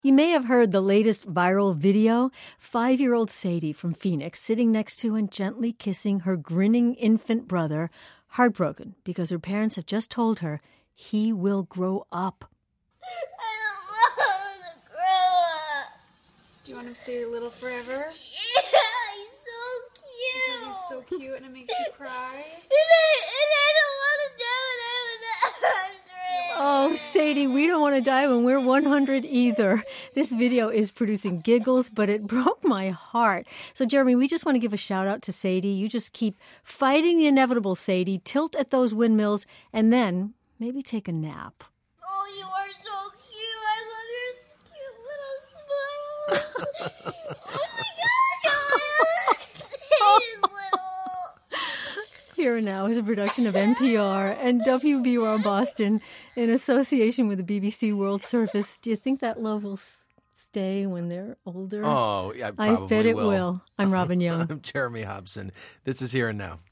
You may have heard the latest viral video. 5-year-old Sadie from Phoenix sitting next to and gently kissing her grinning infant brother, heartbroken because her parents have just told her he will grow up. I don't want him to grow up. Do you want him to stay little forever? Yeah, he's so cute. Because he's so cute and it makes you cry? And I don't want to die when I'm 100. Oh, Sadie, we don't want to die when we're 100 either. This video is producing giggles, but it broke my heart. So, Jeremy, we just want to give a shout out to Sadie. You just keep fighting the inevitable, Sadie. Tilt at those windmills and then maybe take a nap. Oh, you are so cute. I love your cute little smile. Oh, my gosh. Sadie's little. Here and Now is a production of NPR and WBUR Boston in association with the BBC World Service. Do you think that love will stay when they're older? Oh, yeah, probably I bet it will. I'm Robin Young. I'm Jeremy Hobson. This is Here and Now.